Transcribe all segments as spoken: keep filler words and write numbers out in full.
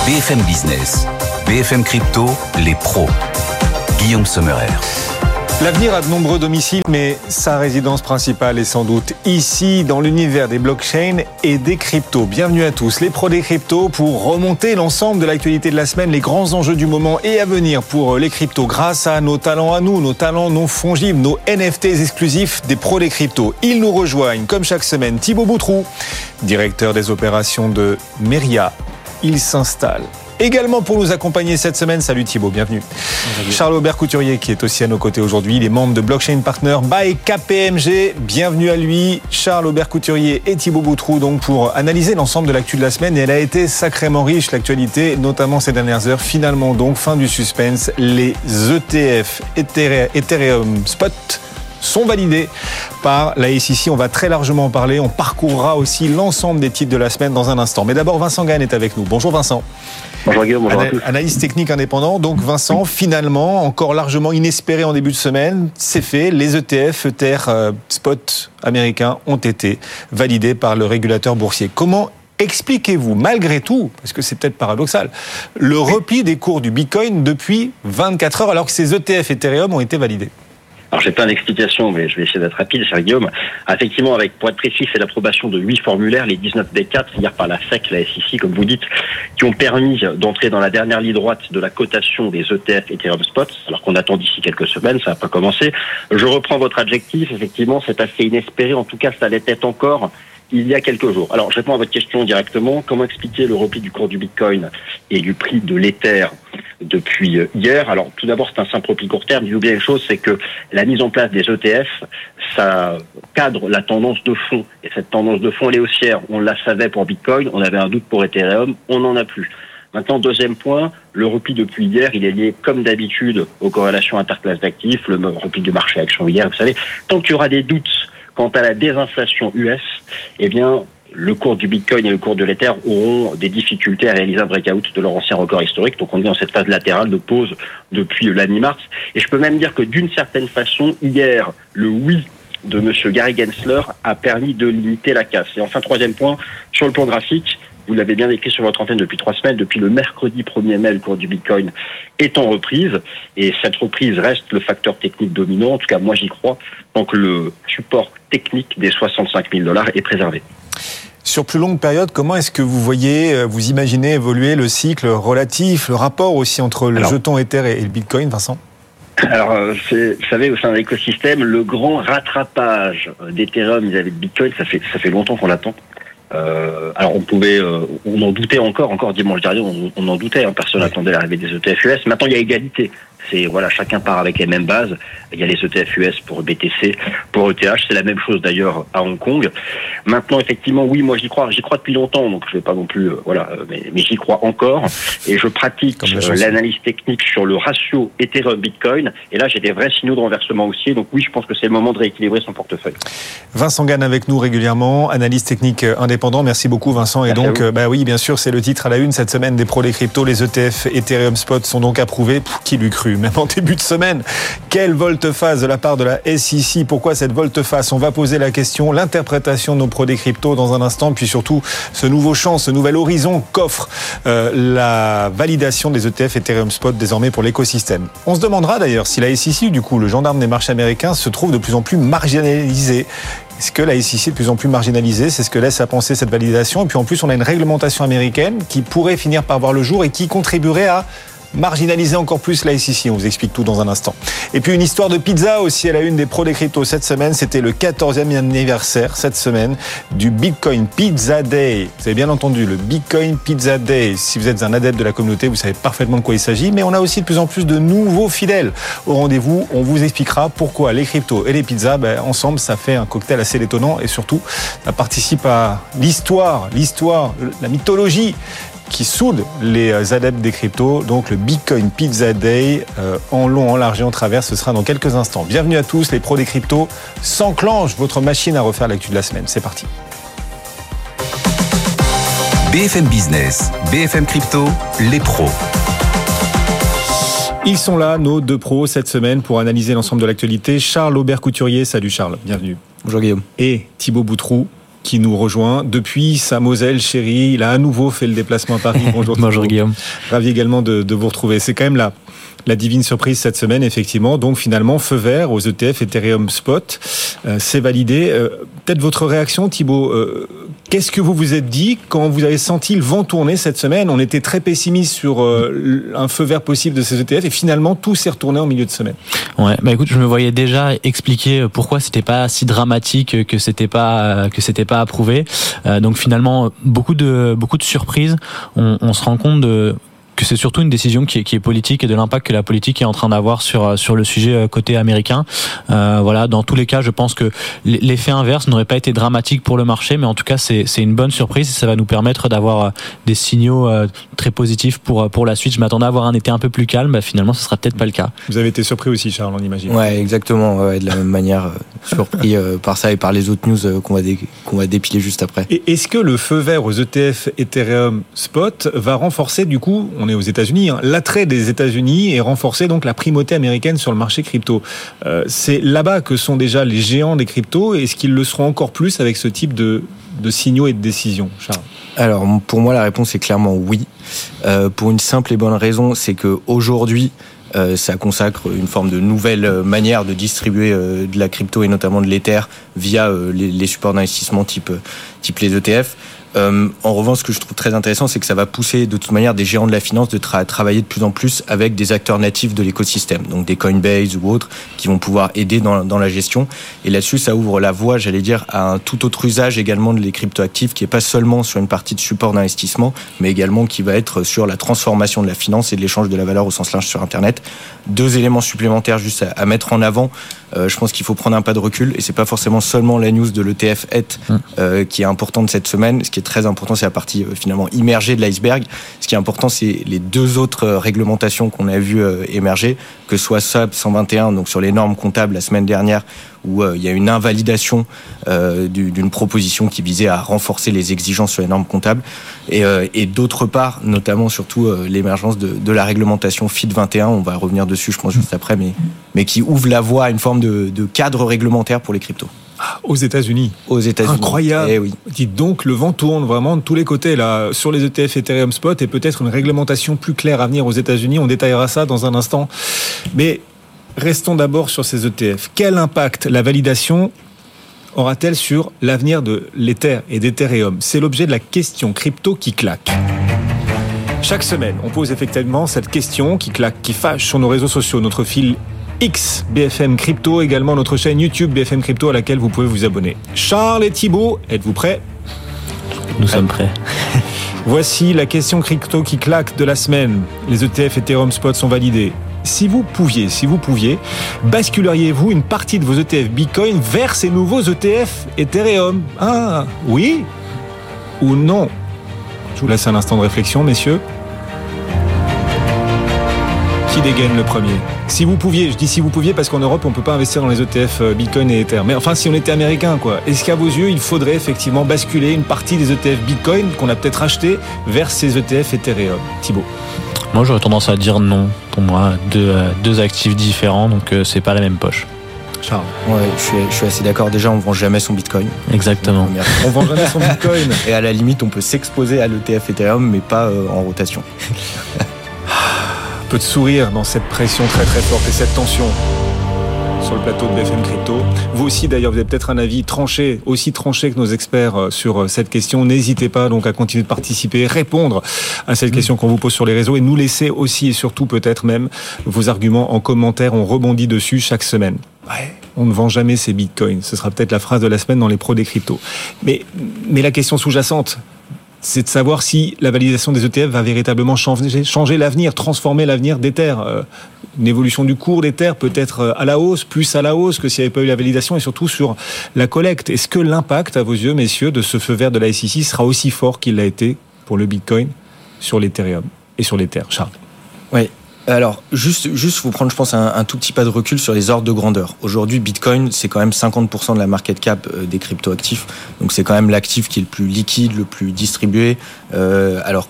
B F M Business, B F M Crypto, les pros. Guillaume Sommerer. L'avenir a de nombreux domiciles, mais sa résidence principale est sans doute ici, dans l'univers des blockchains et des cryptos. Bienvenue à tous, les pros des cryptos, pour remonter l'ensemble de l'actualité de la semaine, les grands enjeux du moment et à venir pour les cryptos, grâce à nos talents à nous, nos talents non fongibles, nos N F Ts exclusifs des pros des cryptos. Ils nous rejoignent, comme chaque semaine, Thibaut Boutroux, directeur des opérations de Meria. Il s'installe. Également pour nous accompagner cette semaine, salut Thibaut, bienvenue. Bonjour. Charles-Aubert Couturier qui est aussi à nos côtés aujourd'hui, il est membre de Blockchain Partner by K P M G, bienvenue à lui. Charles-Aubert Couturier et Thibaut Boutroux donc pour analyser l'ensemble de l'actu de la semaine, et elle a été sacrément riche l'actualité, notamment ces dernières heures. Finalement donc, fin du suspense, les E T F Ethereum Spot sont validés par la S E C. On va très largement en parler. On parcourra aussi l'ensemble des titres de la semaine dans un instant. Mais d'abord, Vincent Gann est avec nous. Bonjour Vincent. Bonjour Guillaume, bonjour Ana- à tous. Analyste technique indépendant. Donc Vincent, finalement, encore largement inespéré en début de semaine, c'est fait. Les E T F, Ether euh, Spot américains ont été validés par le régulateur boursier. Comment expliquez-vous, malgré tout, parce que c'est peut-être paradoxal, le repli des cours du Bitcoin depuis vingt-quatre heures alors que ces E T F Ethereum ont été validés? Alors j'ai plein d'explications, mais je vais essayer d'être rapide, cher Guillaume. Effectivement, avec, pour être précis, c'est l'approbation de huit formulaires, les dix-neuf D quatre, hier par la S E C, la S E C, comme vous dites, qui ont permis d'entrer dans la dernière ligne droite de la cotation des E T F Ethereum Spot, alors qu'on attend d'ici quelques semaines, ça n'a pas commencé. Je reprends votre adjectif, effectivement, c'est assez inespéré, en tout cas, ça l'était encore il y a quelques jours. Alors, je réponds à votre question directement. Comment expliquer le repli du cours du Bitcoin et du prix de l'Ether depuis hier? Alors, tout d'abord, c'est un simple repli court terme. Il oublie une chose, c'est que la mise en place des E T F, ça cadre la tendance de fond. Et cette tendance de fond, elle est haussière. On la savait pour Bitcoin, on avait un doute pour Ethereum, on n'en a plus. Maintenant, deuxième point, le repli depuis hier, il est lié, comme d'habitude, aux corrélations interclasses d'actifs, le repli du marché action hier, vous savez. Tant qu'il y aura des doutes quant à la désinflation U S, eh bien, le cours du Bitcoin et le cours de l'Ether auront des difficultés à réaliser un breakout de leur ancien record historique. Donc, on est dans cette phase latérale de pause depuis la mi-mars. Et je peux même dire que d'une certaine façon, hier, le oui de monsieur Gary Gensler a permis de limiter la casse. Et enfin, troisième point, sur le plan graphique, vous l'avez bien écrit sur votre antenne depuis trois semaines, depuis le mercredi premier mai, le cours du Bitcoin est en reprise. Et cette reprise reste le facteur technique dominant. En tout cas, moi, j'y crois. Tant que le support technique des soixante-cinq mille dollars est préservé. Sur plus longue période, comment est-ce que vous voyez, vous imaginez évoluer le cycle relatif, le rapport aussi entre le Alors, jeton Ether et le Bitcoin, Vincent? Alors, c'est, vous savez, au sein de l'écosystème, le grand rattrapage d'Ethereum vis-à-vis de Bitcoin, ça fait, ça fait longtemps qu'on l'attend. Euh, alors on pouvait, euh, on en doutait encore, encore dimanche dernier, on, on en doutait, hein, personne n'attendait l'arrivée des E T F U S. Maintenant il y a égalité. C'est voilà, chacun part avec les mêmes bases. Il y a les E T F U S pour B T C, pour E T H. C'est la même chose d'ailleurs à Hong Kong. Maintenant, effectivement, oui, moi j'y crois. J'y crois depuis longtemps, donc je vais pas non plus, euh, voilà, mais, mais j'y crois encore. Et je pratique euh, l'analyse technique sur le ratio Ethereum Bitcoin. Et là, j'ai des vrais signaux de renversement haussier. Donc oui, je pense que c'est le moment de rééquilibrer son portefeuille. Vincent Gann avec nous régulièrement, analyse technique indépendant. Merci beaucoup, Vincent. Et Merci donc, euh, bah oui, bien sûr, c'est le titre à la une cette semaine des pros des cryptos. Les E T F Ethereum Spot sont donc approuvés. Pff, qui l'eût cru? Même en début de semaine. Quelle volte-face de la part de la S E C? Pourquoi cette volte-face? On va poser la question, l'interprétation de nos pros des cryptos dans un instant, puis surtout ce nouveau champ, ce nouvel horizon qu'offre euh, la validation des E T F Ethereum Spot désormais pour l'écosystème. On se demandera d'ailleurs si la S E C, du coup, le gendarme des marchés américains, se trouve de plus en plus marginalisé. Est-ce que la S E C est de plus en plus marginalisée? C'est ce que laisse à penser cette validation. Et puis en plus, on a une réglementation américaine qui pourrait finir par voir le jour et qui contribuerait à marginaliser encore plus la S E C. On vous explique tout dans un instant. Et puis une histoire de pizza aussi à la une des pros des cryptos cette semaine. C'était le quatorzième anniversaire cette semaine du Bitcoin Pizza Day. Vous avez bien entendu, le Bitcoin Pizza Day. Si vous êtes un adepte de la communauté, vous savez parfaitement de quoi il s'agit. Mais on a aussi de plus en plus de nouveaux fidèles au rendez-vous. On vous expliquera pourquoi les cryptos et les pizzas, ben, ensemble, ça fait un cocktail assez étonnant. Et surtout, ça participe à l'histoire, l'histoire, la mythologie qui soude les adeptes des cryptos. Donc le Bitcoin Pizza Day, euh, en long, en large et en travers, ce sera dans quelques instants. Bienvenue à tous, les pros des cryptos. S'enclenche votre machine à refaire l'actu de la semaine. C'est parti. B F M Business, B F M Crypto, les pros. Ils sont là, nos deux pros, cette semaine, pour analyser l'ensemble de l'actualité. Charles-Aubert Couturier, salut Charles, bienvenue. Bonjour Guillaume. Et Thibaut Boutroux, qui nous rejoint depuis sa Moselle chérie. Il a à nouveau fait le déplacement à Paris. Bonjour. Bonjour Guillaume. Ravi également de, de vous retrouver. C'est quand même là. La divine surprise cette semaine, effectivement. Donc finalement, feu vert aux E T F Ethereum Spot. Euh, c'est validé. Euh, peut-être votre réaction, Thibaut. Euh, qu'est-ce que vous vous êtes dit quand vous avez senti le vent tourner cette semaine ? On était très pessimiste sur euh, un feu vert possible de ces E T F et finalement, tout s'est retourné en milieu de semaine. Ouais, bah écoute, je me voyais déjà expliquer pourquoi c'était pas si dramatique, que c'était pas que c'était pas approuvé. Euh, donc finalement, beaucoup de beaucoup de surprises. On, on se rend compte de que c'est surtout une décision qui est, qui est politique et de l'impact que la politique est en train d'avoir sur sur le sujet côté américain. Euh, voilà, dans tous les cas, je pense que l'effet inverse n'aurait pas été dramatique pour le marché, mais en tout cas, c'est c'est une bonne surprise et ça va nous permettre d'avoir des signaux très positifs pour pour la suite. Je m'attendais à avoir un été un peu plus calme, bah finalement, ce sera peut-être pas le cas. Vous avez été surpris aussi, Charles, on imagine. Ouais, exactement. Ouais, de la même manière, surpris par ça et par les autres news qu'on va dé, qu'on va dépiler juste après. Et est-ce que le feu vert aux E T F Ethereum Spot va renforcer du coup, on est aux États-Unis, hein, l'attrait des États-Unis et renforcer donc la primauté américaine sur le marché crypto. Euh, c'est là-bas que sont déjà les géants des cryptos. Est-ce qu'ils le seront encore plus avec ce type de, de signaux et de décisions, Charles ? Alors pour moi, la réponse est clairement oui. Euh, pour une simple et bonne raison, c'est que aujourd'hui, euh, ça consacre une forme de nouvelle manière de distribuer euh, de la crypto et notamment de l'Ether via euh, les, les supports d'investissement type type les E T F. Euh, en revanche, ce que je trouve très intéressant, c'est que ça va pousser de toute manière des géants de la finance de tra- travailler de plus en plus avec des acteurs natifs de l'écosystème, donc des Coinbase ou autres, qui vont pouvoir aider dans, dans la gestion. Et là-dessus, ça ouvre la voie, j'allais dire, à un tout autre usage également de les cryptoactifs, qui est pas seulement sur une partie de support d'investissement, mais également qui va être sur la transformation de la finance et de l'échange de la valeur au sens large sur Internet. Deux éléments supplémentaires juste à, à mettre en avant. Euh, je pense qu'il faut prendre un pas de recul, et c'est pas forcément seulement la news de l'E T F E T euh, qui est importante cette semaine. Ce qui est très important, c'est la partie euh, finalement immergée de l'iceberg. Ce qui est important, c'est les deux autres euh, réglementations qu'on a vues euh, émerger, que ce soit S A B cent vingt et un, donc sur les normes comptables la semaine dernière, où euh, il y a une invalidation euh, du, d'une proposition qui visait à renforcer les exigences sur les normes comptables, et, euh, et d'autre part, notamment surtout euh, l'émergence de, de la réglementation F I D vingt et un, on va revenir dessus je pense juste après, mais, mais qui ouvre la voie à une forme de, de cadre réglementaire pour les cryptos. Ah, aux États-Unis. Aux États-Unis. Incroyable. Eh oui. Dites donc, le vent tourne vraiment de tous les côtés là sur les E T F Ethereum Spot et peut-être une réglementation plus claire à venir aux États-Unis. On détaillera ça dans un instant. Mais restons d'abord sur ces E T F. Quel impact la validation aura-t-elle sur l'avenir de l'Ether et d'Ethereum ? C'est l'objet de la question crypto qui claque. Chaque semaine, on pose effectivement cette question qui claque, qui fâche sur nos réseaux sociaux, notre fil X, B F M Crypto, également notre chaîne YouTube B F M Crypto à laquelle vous pouvez vous abonner. Charles et Thibaut, êtes-vous prêts ? Nous sommes prêts. Voici la question crypto qui claque de la semaine. Les E T F Ethereum Spot sont validés. Si vous pouviez, si vous pouviez, basculeriez-vous une partie de vos E T F Bitcoin vers ces nouveaux E T F Ethereum ? Ah, oui ou non ? Je vous laisse un instant de réflexion, messieurs. Qui dégaine le premier ? Si vous pouviez, je dis si vous pouviez parce qu'en Europe on peut pas investir dans les E T F Bitcoin et Ether. Mais enfin si on était américain quoi, est-ce qu'à vos yeux il faudrait effectivement basculer une partie des E T F Bitcoin qu'on a peut-être acheté vers ces E T F Ethereum ? Thibaut ? Moi j'aurais tendance à dire non. Pour moi, deux, deux actifs différents, donc euh, c'est pas la même poche. Charles ? Ouais, je suis, je suis assez d'accord. Déjà, on vent jamais son Bitcoin. Exactement. On vend jamais son Bitcoin. Et à la limite, on peut s'exposer à l'E T F Ethereum, mais pas euh, en rotation. Un peu de sourire dans cette pression très très forte et cette tension sur le plateau de B F M Crypto. Vous aussi d'ailleurs, vous avez peut-être un avis tranché, aussi tranché que nos experts sur cette question. N'hésitez pas donc à continuer de participer, répondre à cette question qu'on vous pose sur les réseaux et nous laisser aussi et surtout peut-être même vos arguments en commentaire. On rebondit dessus chaque semaine. Ouais, on ne vend jamais ses bitcoins. Ce sera peut-être la phrase de la semaine dans les pros des cryptos. Mais, mais la question sous-jacente, c'est de savoir si la validation des E T F va véritablement changer, changer l'avenir, transformer l'avenir d'Ether. Euh, une évolution du cours d'Ether peut-être à la hausse, plus à la hausse que s'il n'y avait pas eu la validation et surtout sur la collecte. Est-ce que l'impact, à vos yeux, messieurs, de ce feu vert de la S E C sera aussi fort qu'il l'a été pour le Bitcoin sur l'Ethereum et sur l'Ether ? Charles ? Oui. Alors, juste, juste vous prendre, je pense, un, un tout petit pas de recul sur les ordres de grandeur. Aujourd'hui, Bitcoin, c'est quand même cinquante pour cent de la market cap des cryptoactifs. Donc, c'est quand même l'actif qui est le plus liquide, le plus distribué. Euh, alors que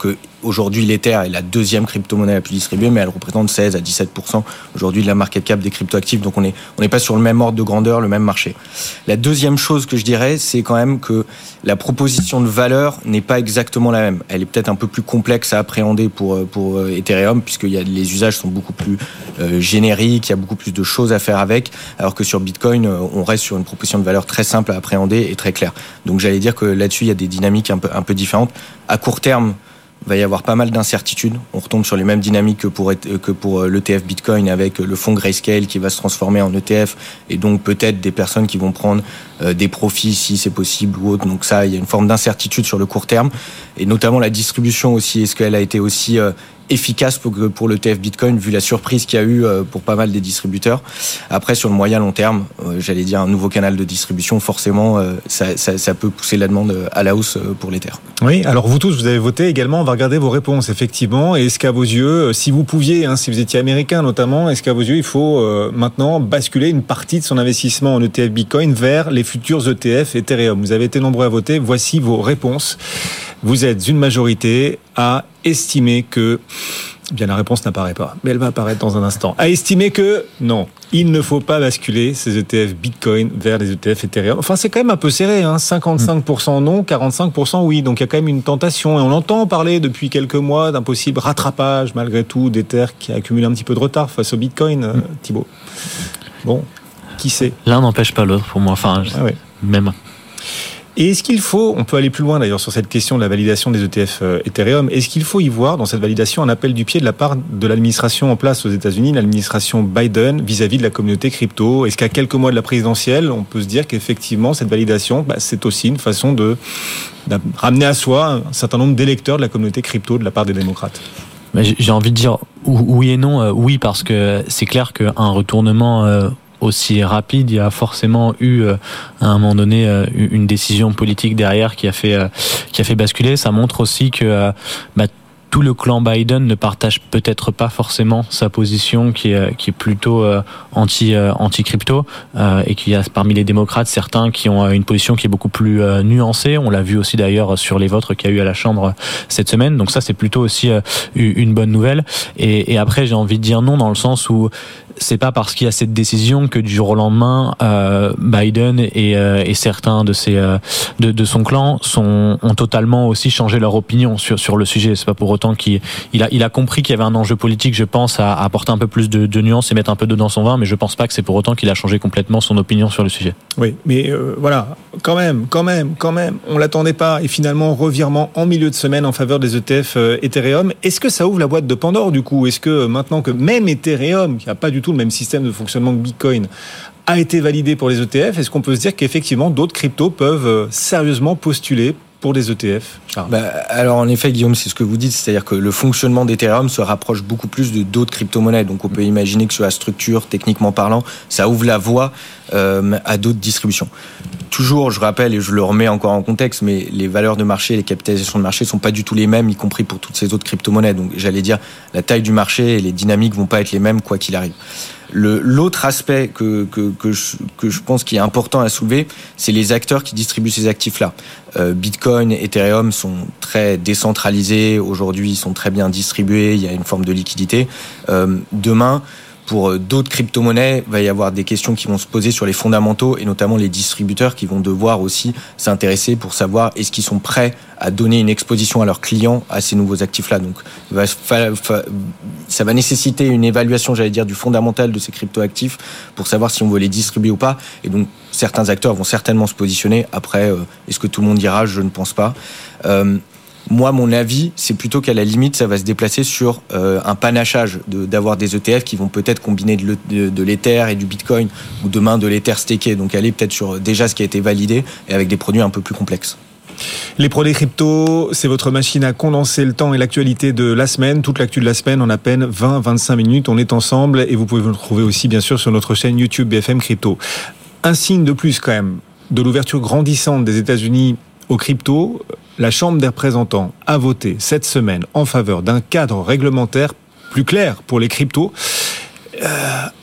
aujourd'hui, l'Ether est la deuxième crypto-monnaie la plus distribuée, mais elle représente seize à dix-sept pour cent aujourd'hui de la market cap des crypto-actifs. Donc on est, on n'est pas sur le même ordre de grandeur, le même marché. La deuxième chose que je dirais, c'est quand même que la proposition de valeur n'est pas exactement la même. Elle est peut-être un peu plus complexe à appréhender pour, pour Ethereum, puisqu'il y a, les usages sont beaucoup plus euh, génériques, il y a beaucoup plus de choses à faire avec, alors que sur Bitcoin, on reste sur une proposition de valeur très simple à appréhender et très claire. Donc j'allais dire que là-dessus, il y a des dynamiques un peu, un peu différentes. À court terme, il va y avoir pas mal d'incertitudes. On retombe sur les mêmes dynamiques que pour, que pour l'E T F Bitcoin, avec le fonds Grayscale qui va se transformer en E T F, et donc peut-être des personnes qui vont prendre euh, des profits si c'est possible ou autre. Donc ça, il y a une forme d'incertitude sur le court terme, et notamment la distribution aussi. Est-ce qu'elle a été aussi euh, efficace pour, pour l'E T F Bitcoin, vu la surprise qu'il y a eu euh, pour pas mal des distributeurs. Après, sur le moyen long terme, euh, j'allais dire un nouveau canal de distribution, forcément, euh, ça, ça, ça peut pousser la demande à la hausse euh, pour l'Ether. Oui, alors vous tous, vous avez voté également. On va regarder vos réponses, effectivement. Et est-ce qu'à vos yeux, si vous pouviez, hein, si vous étiez américain notamment, est-ce qu'à vos yeux, il faut euh, maintenant basculer une partie de son investissement en E T F Bitcoin vers les futurs E T F Ethereum? Vous avez été nombreux à voter. Voici vos réponses. Vous êtes une majorité à estimer que... Bien, la réponse n'apparaît pas, mais elle va apparaître dans un instant. À estimer que, non, il ne faut pas basculer ces E T F Bitcoin vers les E T F Ethereum. Enfin, c'est quand même un peu serré, hein. cinquante-cinq pour cent non, quarante-cinq pour cent oui. Donc, il y a quand même une tentation. Et on entend parler depuis quelques mois d'un possible rattrapage, malgré tout, d'Ether qui accumule un petit peu de retard face au Bitcoin, euh, Thibaut. Bon, qui sait? L'un n'empêche pas l'autre, pour moi. Enfin, ah ouais. même... Et est-ce qu'il faut, on peut aller plus loin d'ailleurs sur cette question de la validation des E T F Ethereum, est-ce qu'il faut y voir dans cette validation un appel du pied de la part de l'administration en place aux États-Unis, l'administration Biden, vis-à-vis de la communauté crypto? Est-ce qu'à quelques mois de la présidentielle, on peut se dire qu'effectivement cette validation, bah, c'est aussi une façon de, de ramener à soi un certain nombre d'électeurs de la communauté crypto de la part des démocrates? J'ai envie de dire oui et non. Oui, parce que c'est clair qu'un retournement aussi rapide, il y a forcément eu à un moment donné une décision politique derrière qui a fait qui a fait basculer. Ça montre aussi que bah, tout le clan Biden ne partage peut-être pas forcément sa position qui est qui est plutôt euh, anti euh, anti crypto euh, et qu'il y a parmi les démocrates certains qui ont une position qui est beaucoup plus euh, nuancée. On l'a vu aussi d'ailleurs sur les votes qu'il y a eu à la Chambre cette semaine. Donc ça c'est plutôt aussi euh, une bonne nouvelle. Et, et après j'ai envie de dire non dans le sens où c'est pas parce qu'il y a cette décision que du jour au lendemain euh, Biden et, euh, et certains de ses euh, de, de son clan sont ont totalement aussi changé leur opinion sur sur le sujet. C'est pas pour autant qu'il il a il a compris qu'il y avait un enjeu politique, je pense, à, à apporter un peu plus de, de nuances et mettre un peu d'eau dans son vin, mais je pense pas que c'est pour autant qu'il a changé complètement son opinion sur le sujet. Oui, mais euh, voilà, quand même, quand même, quand même, on l'attendait pas et finalement revirement en milieu de semaine en faveur des E T F euh, Ethereum. Est-ce que ça ouvre la boîte de Pandore du coup? Est-ce que maintenant que même Ethereum, qui a pas du tout le même système de fonctionnement que Bitcoin, a été validé pour les E T F, est-ce qu'on peut se dire qu'effectivement d'autres cryptos peuvent sérieusement postuler pour des E T F? bah, Alors en effet, Guillaume, c'est ce que vous dites, c'est-à-dire que le fonctionnement d'Ethereum se rapproche beaucoup plus de d'autres crypto-monnaies. Donc on peut imaginer que sur la structure, techniquement parlant, ça ouvre la voie euh, à d'autres distributions. Toujours, je rappelle, et je le remets encore en contexte, mais les valeurs de marché, les capitalisations de marché sont pas du tout les mêmes, y compris pour toutes ces autres crypto-monnaies. Donc j'allais dire, la taille du marché et les dynamiques vont pas être les mêmes quoi qu'il arrive. Le, l'autre aspect que, que, que, je, que je pense qui est important à soulever, c'est les acteurs qui distribuent ces actifs-là. Euh, Bitcoin, Ethereum sont très décentralisés. Aujourd'hui, ils sont très bien distribués. Il y a une forme de liquidité. Euh, demain, pour d'autres crypto-monnaies, il va y avoir des questions qui vont se poser sur les fondamentaux et notamment les distributeurs qui vont devoir aussi s'intéresser pour savoir est-ce qu'ils sont prêts à donner une exposition à leurs clients à ces nouveaux actifs-là. Donc, ça va nécessiter une évaluation, j'allais dire, du fondamental de ces crypto-actifs pour savoir si on veut les distribuer ou pas. Et donc, certains acteurs vont certainement se positionner. Après, est-ce que tout le monde ira? Je ne pense pas. Euh, Moi, mon avis, c'est plutôt qu'à la limite, ça va se déplacer sur euh, un panachage de, d'avoir des E T F qui vont peut-être combiner de, de, de l'Ether et du Bitcoin, ou demain de l'Ether staké, donc aller peut-être sur déjà ce qui a été validé et avec des produits un peu plus complexes. Les pros des cryptos, c'est votre machine à condenser le temps et l'actualité de la semaine. Toute l'actu de la semaine en à peine vingt à vingt-cinq minutes. On est ensemble et vous pouvez vous retrouver aussi bien sûr sur notre chaîne YouTube B F M Crypto. Un signe de plus quand même de l'ouverture grandissante des États-Unis aux cryptos. La Chambre des représentants a voté cette semaine en faveur d'un cadre réglementaire plus clair pour les cryptos. Euh,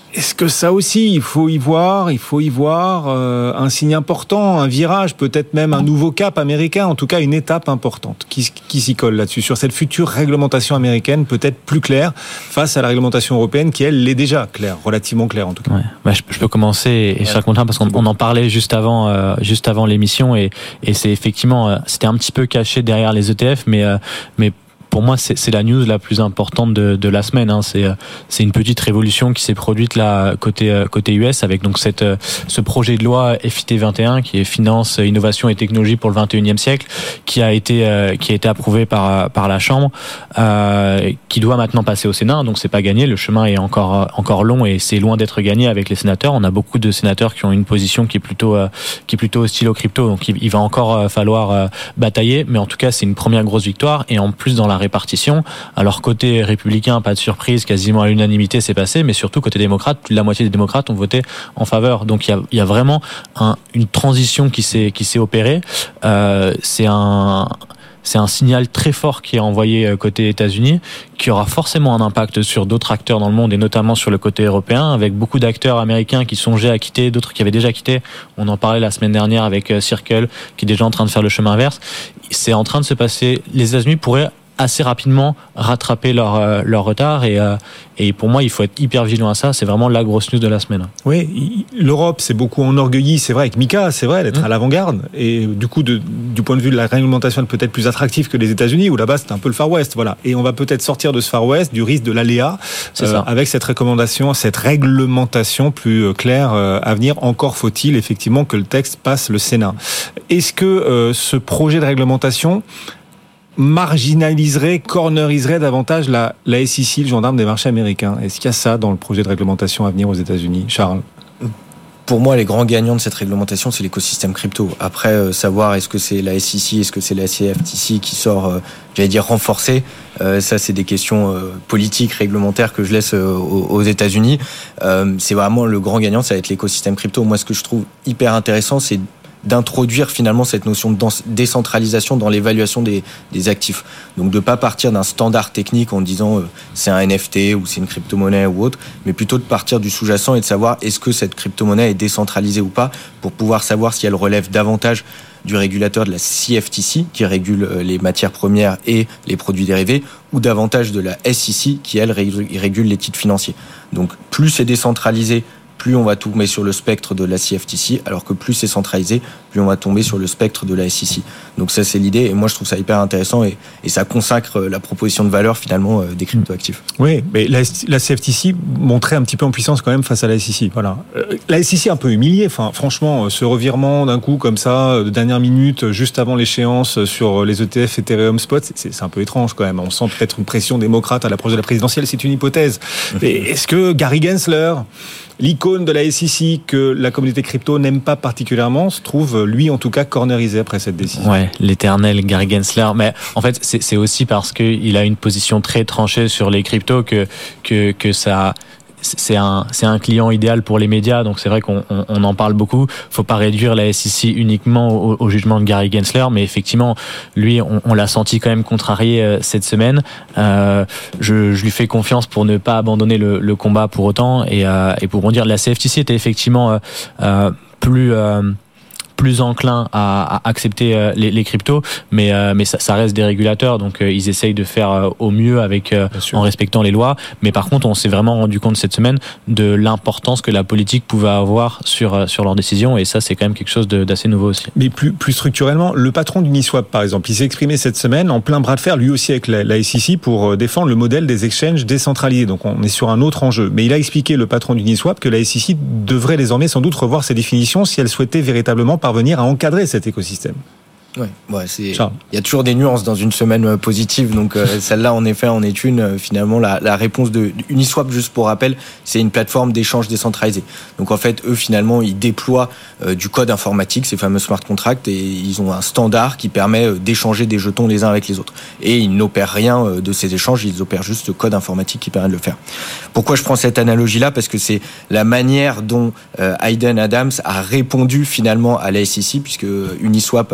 Est-ce que ça aussi, il faut y voir, il faut y voir euh, un signe important, un virage, peut-être même un nouveau cap américain, en tout cas une étape importante qui, qui s'y colle là-dessus, sur cette future réglementation américaine peut-être plus claire face à la réglementation européenne qui, elle, l'est déjà claire, relativement claire en tout cas. Ouais. Bah, je, je peux commencer et je serai content parce qu'on on en parlait juste avant, euh, juste avant l'émission et, et c'est effectivement, euh, c'était un petit peu caché derrière les E T F, mais, euh, mais pour moi, c'est, c'est la news la plus importante de, de la semaine. Hein. C'est, c'est une petite révolution qui s'est produite là côté côté U S avec donc cette ce projet de loi F I T vingt et un qui est finance, innovation et technologie pour le vingt et unième siècle, qui a été qui a été approuvé par par la Chambre, euh, qui doit maintenant passer au Sénat. Donc c'est pas gagné. Le chemin est encore encore long et c'est loin d'être gagné avec les sénateurs. On a beaucoup de sénateurs qui ont une position qui est plutôt qui est plutôt hostile au crypto. Donc il, il va encore falloir batailler. Mais en tout cas, c'est une première grosse victoire et en plus dans la répartition. Alors côté républicain, pas de surprise, quasiment à l'unanimité c'est passé, mais surtout côté démocrate, plus de la moitié des démocrates ont voté en faveur. Donc il y a, il y a vraiment un, une transition qui s'est qui s'est opérée. Euh, c'est un C'est un signal très fort qui est envoyé côté États-Unis, qui aura forcément un impact sur d'autres acteurs dans le monde et notamment sur le côté européen, avec beaucoup d'acteurs américains qui songeaient à quitter, d'autres qui avaient déjà quitté. On en parlait la semaine dernière avec Circle, qui est déjà en train de faire le chemin inverse. C'est en train de se passer. Les États-Unis pourraient assez rapidement rattraper leur euh, leur retard et euh, et pour moi il faut être hyper vigilant à ça. C'est vraiment la grosse news de la semaine. Oui, l'Europe s'est beaucoup enorgueillie, c'est vrai, avec Mika, c'est vrai, d'être mmh. à l'avant-garde et du coup de, du point de vue de la réglementation peut-être plus attractive que les États-Unis où là-bas c'est un peu le Far West, voilà. Et on va peut-être sortir de ce Far West, du risque de l'aléa, euh, avec cette recommandation, cette réglementation plus claire euh, à venir. Encore faut-il effectivement que le texte passe le Sénat. Est-ce que euh, ce projet de réglementation marginaliserait, corneriserait davantage la, la S E C, le gendarme des marchés américains? Est-ce qu'il y a ça dans le projet de réglementation à venir aux États-Unis, Charles? Pour moi, les grands gagnants de cette réglementation, c'est l'écosystème crypto. Après, euh, savoir est-ce que c'est la S E C, est-ce que c'est la C F T C qui sort, euh, j'allais dire renforcée, euh, ça c'est des questions euh, politiques, réglementaires que je laisse euh, aux, aux États-Unis. Euh, c'est vraiment le grand gagnant, ça va être l'écosystème crypto. Moi, ce que je trouve hyper intéressant, c'est d'introduire finalement cette notion de décentralisation dans l'évaluation des, des actifs. Donc de pas partir d'un standard technique en disant euh, c'est un N F T ou c'est une crypto-monnaie ou autre, mais plutôt de partir du sous-jacent et de savoir est-ce que cette crypto-monnaie est décentralisée ou pas pour pouvoir savoir si elle relève davantage du régulateur de la C F T C qui régule les matières premières et les produits dérivés ou davantage de la S E C qui elle régule les titres financiers. Donc plus c'est décentralisé, plus on va tomber sur le spectre de la C F T C, alors que plus c'est centralisé, plus on va tomber sur le spectre de la S E C. Donc ça, c'est l'idée, et moi je trouve ça hyper intéressant, et, et ça consacre la proposition de valeur finalement des cryptoactifs. Oui, mais la, la C F T C montrait un petit peu en puissance quand même face à la S E C. Voilà. La S E C un peu humiliée, enfin, franchement, ce revirement d'un coup comme ça, de dernière minute, juste avant l'échéance sur les E T F Ethereum Spot, c'est, c'est un peu étrange quand même. On sent peut-être une pression démocrate à l'approche de la présidentielle, c'est une hypothèse. Mais est-ce que Gary Gensler, l'icône de la S E C que la communauté crypto n'aime pas particulièrement, se trouve, lui en tout cas, cornerisé après cette décision? Ouais, l'éternel Gary Gensler. Mais en fait, c'est, c'est aussi parce qu'il a une position très tranchée sur les cryptos que, que, que ça... C'est un, c'est un client idéal pour les médias, donc c'est vrai qu'on on, on en parle beaucoup. Faut pas réduire la S E C uniquement au, au jugement de Gary Gensler, mais effectivement, lui, on, on l'a senti quand même contrarié euh, cette semaine. Euh, je, je lui fais confiance pour ne pas abandonner le, le combat pour autant. Et, euh, et pour rebondir, la C F T C était effectivement euh, euh, plus euh, plus enclin à, à accepter euh, les, les cryptos, mais euh, mais ça, ça reste des régulateurs, donc euh, ils essayent de faire euh, au mieux avec euh, en respectant les lois. Mais par contre, on s'est vraiment rendu compte cette semaine de l'importance que la politique pouvait avoir sur euh, sur leurs décisions, et ça c'est quand même quelque chose de, d'assez nouveau aussi. Mais plus plus structurellement, le patron d'Uniswap par exemple, il s'est exprimé cette semaine en plein bras de fer, lui aussi avec la, la S E C, pour défendre le modèle des exchanges décentralisés. Donc on est sur un autre enjeu. Mais il a expliqué, le patron d'Uniswap, que la S E C devrait désormais sans doute revoir ses définitions si elle souhaitait véritablement parvenir à encadrer cet écosystème. Ouais, ouais, c'est. Il y a toujours des nuances dans une semaine positive, donc euh, celle-là en effet en est une. Euh, finalement, la, la réponse de Uniswap, juste pour rappel, c'est une plateforme d'échange décentralisé. Donc en fait, eux finalement, ils déploient euh, du code informatique, ces fameux smart contracts, et ils ont un standard qui permet euh, d'échanger des jetons les uns avec les autres. Et ils n'opèrent rien euh, de ces échanges, ils opèrent juste le code informatique qui permet de le faire. Pourquoi je prends cette analogie-là? Parce que c'est la manière dont euh, Hayden Adams a répondu finalement à la S E C, puisque Uniswap a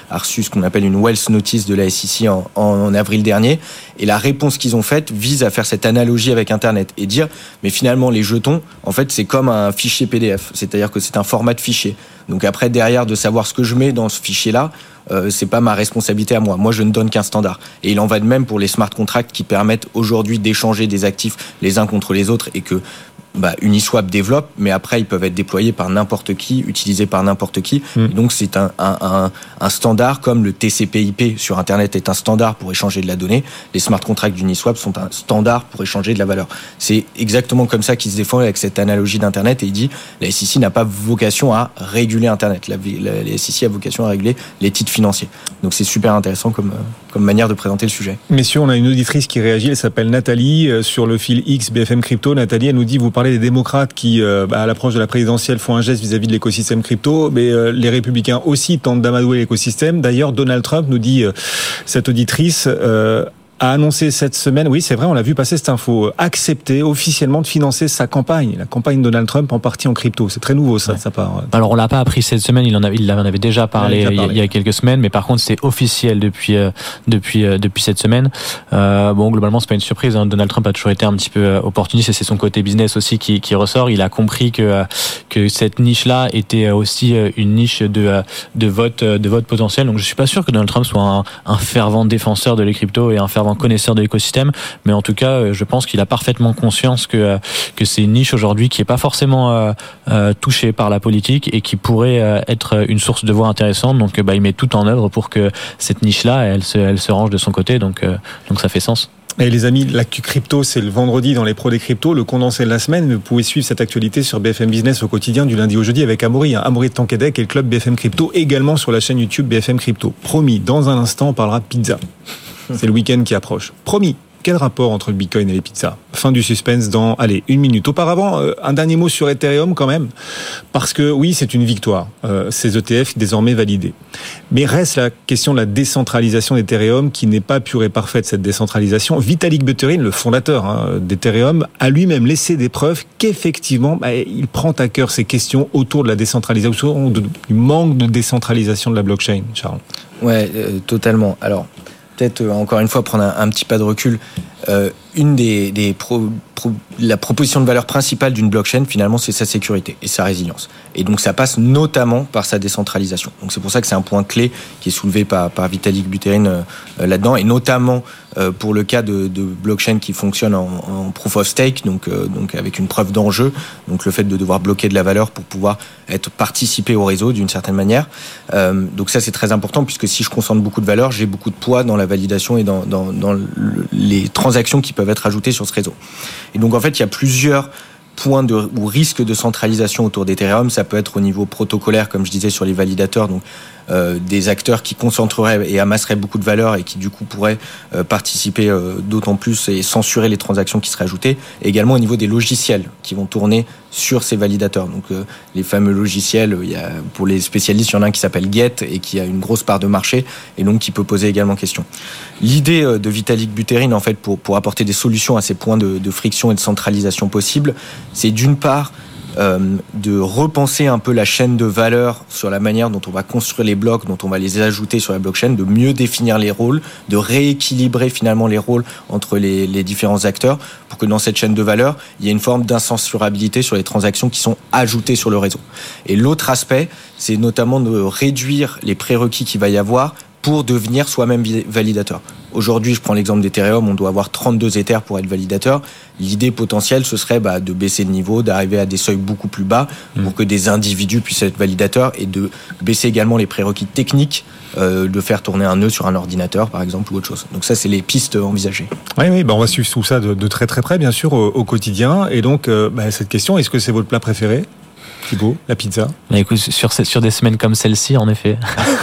a reçu ce qu'on appelle une Wealth Notice de la S E C en, en, en avril dernier. Et la réponse qu'ils ont faite vise à faire cette analogie avec Internet et dire, mais finalement, les jetons, en fait, c'est comme un fichier P D F. C'est-à-dire que c'est un format de fichier. Donc après, derrière, de savoir ce que je mets dans ce fichier-là, euh, c'est pas ma responsabilité à moi. Moi, je ne donne qu'un standard. Et il en va de même pour les smart contracts qui permettent aujourd'hui d'échanger des actifs les uns contre les autres et que bah, Uniswap développe, mais après ils peuvent être déployés par n'importe qui, utilisés par n'importe qui. Mmh. Et donc c'est un, un, un, un standard comme le T C P I P sur Internet est un standard pour échanger de la donnée. Les smart contracts d'Uniswap sont un standard pour échanger de la valeur. C'est exactement comme ça qu'il se défend avec cette analogie d'Internet et il dit la S E C n'a pas vocation à réguler Internet. La, la, la S E C a vocation à réguler les titres financiers. Donc c'est super intéressant comme, comme manière de présenter le sujet. Messieurs, on a une auditrice qui réagit, elle s'appelle Nathalie sur le fil X B F M Crypto. Nathalie, elle nous dit, vous parlez des démocrates qui, euh, bah, à l'approche de la présidentielle, font un geste vis-à-vis de l'écosystème crypto, mais euh, les républicains aussi tentent d'amadouer l'écosystème. D'ailleurs, Donald Trump, nous dit euh, cette auditrice, euh, a annoncé cette semaine, oui c'est vrai, on l'a vu passer cette info, accepter officiellement de financer sa campagne, la campagne de Donald Trump en partie en crypto. C'est très nouveau ça, ouais. de sa part. Alors on l'a pas appris cette semaine, il en avait, il en avait déjà parlé, déjà parlé. Il, y a, il y a quelques semaines, mais par contre c'est officiel depuis euh, depuis euh, depuis cette semaine. Euh, bon globalement c'est pas une surprise, hein. Donald Trump a toujours été un petit peu opportuniste et c'est son côté business aussi qui, qui ressort. Il a compris que que cette niche là était aussi une niche de de vote de vote potentiel. Donc je suis pas sûr que Donald Trump soit un, un fervent défenseur de les cryptos et un fervent connaisseur de l'écosystème, mais en tout cas, je pense qu'il a parfaitement conscience que que c'est une niche aujourd'hui qui est pas forcément euh, euh, touchée par la politique et qui pourrait euh, être une source de voix intéressante. Donc, bah, il met tout en œuvre pour que cette niche-là, elle se, elle se range de son côté. Donc, euh, donc ça fait sens. Et les amis, l'actu crypto, c'est le vendredi dans les pros des cryptos, le condensé de la semaine. Vous pouvez suivre cette actualité sur B F M Business au quotidien du lundi au jeudi avec Amaury, hein. Amaury de Tonquédec et le club B F M Crypto, également sur la chaîne YouTube B F M Crypto. Promis, dans un instant, on parlera de pizza. C'est le week-end qui approche. Promis. Quel rapport entre le Bitcoin et les pizzas ? Fin du suspense dans, allez, une minute. Auparavant, euh, un dernier mot sur Ethereum quand même, parce que oui, c'est une victoire. Euh, ces E T F désormais validés. Mais reste la question de la décentralisation d'Ethereum qui n'est pas pure et parfaite, cette décentralisation. Vitalik Buterin, le fondateur hein, d'Ethereum, a lui-même laissé des preuves qu'effectivement, bah, il prend à cœur ces questions autour de la décentralisation, de, du manque de décentralisation de la blockchain, Charles. Ouais, euh, totalement. Alors, peut-être euh, encore une fois prendre un, un petit pas de recul. Euh, une des, des pro, pro, la proposition de valeur principale d'une blockchain, finalement, c'est sa sécurité et sa résilience. Et donc, ça passe notamment par sa décentralisation. Donc, c'est pour ça que c'est un point clé qui est soulevé par, par Vitalik Buterin euh, là-dedans, et notamment euh, pour le cas de, de blockchain qui fonctionne en, en proof of stake, donc, euh, donc avec une preuve d'enjeu, donc le fait de devoir bloquer de la valeur pour pouvoir être participé au réseau d'une certaine manière. Euh, donc ça, c'est très important puisque si je concentre beaucoup de valeur, j'ai beaucoup de poids dans la validation et dans, dans, dans le, les transactions qui peuvent être ajoutées sur ce réseau. Et donc en fait, il y a plusieurs points de, ou risques de centralisation autour d'Ethereum. Ça peut être au niveau protocolaire, comme je disais, sur les validateurs, donc euh, des acteurs qui concentreraient et amasseraient beaucoup de valeur et qui du coup pourraient euh, participer euh, d'autant plus et censurer les transactions qui seraient ajoutées. Et également au niveau des logiciels qui vont tourner sur ces validateurs. Donc euh, les fameux logiciels, il y a, pour les spécialistes, il y en a un qui s'appelle Get et qui a une grosse part de marché et donc qui peut poser également question. L'idée euh, de Vitalik Buterin, en fait, pour, pour apporter des solutions à ces points de, de friction et de centralisation possibles, c'est d'une part euh, de repenser un peu la chaîne de valeur sur la manière dont on va construire les blocs, dont on va les ajouter sur la blockchain, de mieux définir les rôles, de rééquilibrer finalement les rôles entre les, les différents acteurs pour que dans cette chaîne de valeur, il y ait une forme d'incensurabilité sur les transactions qui sont ajoutées sur le réseau. Et l'autre aspect, c'est notamment de réduire les prérequis qu'il va y avoir pour devenir soi-même validateur. Aujourd'hui, je prends l'exemple d'Ethereum, on doit avoir trente-deux Ethers pour être validateur. L'idée potentielle, ce serait bah, de baisser le niveau, d'arriver à des seuils beaucoup plus bas mmh. pour que des individus puissent être validateurs et de baisser également les prérequis techniques, euh, de faire tourner un nœud sur un ordinateur, par exemple, ou autre chose. Donc ça, c'est les pistes envisagées. Oui, oui, bah on va suivre tout ça de, de très très près, bien sûr, au, au quotidien. Et donc, euh, bah, cette question, est-ce que c'est votre plat préféré ? Thibaut, la pizza. Bah écoute, sur, sur des semaines comme celle-ci, en effet.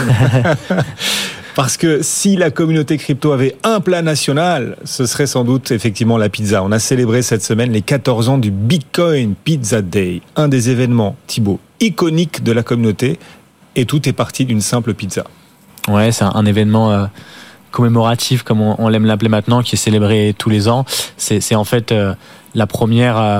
Parce que si la communauté crypto avait un plat national, ce serait sans doute effectivement la pizza. On a célébré cette semaine les quatorze ans du Bitcoin Pizza Day, un des événements, Thibaut, iconiques de la communauté, et tout est parti d'une simple pizza. Ouais, c'est un, un événement euh, commémoratif, comme on, on l'aime l'appeler maintenant, qui est célébré tous les ans. C'est, c'est en fait euh, la première... Euh,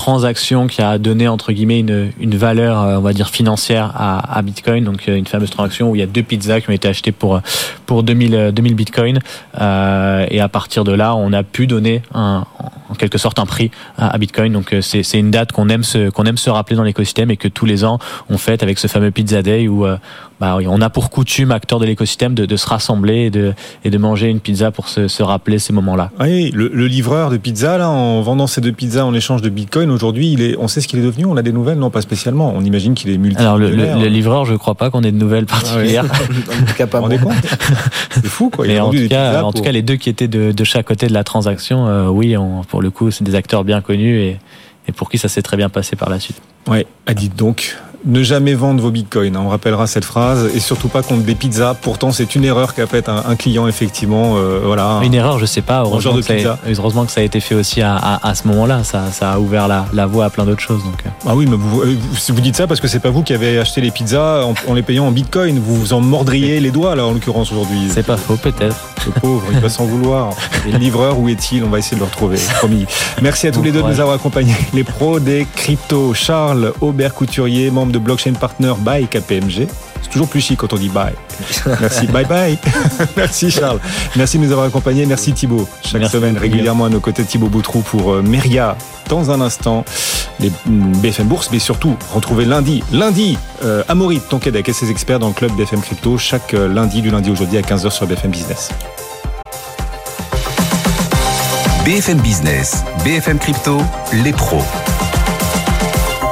transaction qui a donné entre guillemets une, une valeur, on va dire financière à, à Bitcoin. Donc une fameuse transaction où il y a deux pizzas qui ont été achetées pour pour deux mille Bitcoin. Euh, et à partir de là, on a pu donner un, en quelque sorte un prix à, à Bitcoin. Donc c'est, c'est une date qu'on aime se qu'on aime se rappeler dans l'écosystème et que tous les ans on fête avec ce fameux Pizza Day où euh, bah, on a pour coutume, acteurs de l'écosystème, de, de se rassembler et de et de manger une pizza pour se, se rappeler ces moments-là. Oui, le, le livreur de pizza là, en vendant ces deux pizzas en échange de Bitcoin, aujourd'hui, il est, on sait ce qu'il est devenu. On a des nouvelles, non pas spécialement. On imagine qu'il est multimillionnaire. Alors le, le, le livreur, je crois pas qu'on ait de nouvelles particulières. Ah ouais. En tout cas, pas bon. C'est fou, quoi. Mais en tout cas, en pour... tout cas, les deux qui étaient de, de chaque côté de la transaction, euh, oui, on, pour le coup, c'est des acteurs bien connus et, et pour qui ça s'est très bien passé par la suite. Ouais, a dit donc. Ne jamais vendre vos bitcoins, on rappellera cette phrase, et surtout pas contre des pizzas. Pourtant, c'est une erreur qu'a faite un, un client, effectivement. Euh, voilà. Une erreur, je sais pas. Heureusement, que ça, a, heureusement que ça a été fait aussi à, à, à ce moment-là. Ça, ça a ouvert la, la voie à plein d'autres choses. Donc. Ah oui, mais vous, vous dites ça parce que c'est pas vous qui avez acheté les pizzas en, en les payant en bitcoin. Vous vous en mordriez les doigts, là, en l'occurrence, aujourd'hui. C'est pas faux, peut-être. Le pauvre, il va s'en vouloir. Et le livreur, où est-il? On va essayer de le retrouver, promis. Merci à tous bon, les deux ouais. de nous avoir accompagnés. Les pros des cryptos. Charles Aubert-Couturier, membre de Blockchain Partner by K P M G. C'est toujours plus chic quand on dit bye. Merci, bye bye. Merci Charles. Merci de nous avoir accompagnés. Merci Thibaut. Chaque Merci semaine, régulièrement à nos côtés, Thibaut Boutroux pour Meria. Dans un instant, les B F M Bourse, mais surtout, retrouvez lundi, lundi, euh, Amaury Tonquédec et ses experts dans le club B F M Crypto, chaque lundi, du lundi au jeudi à quinze heures sur B F M Business. B F M Business, B F M Crypto, les pros.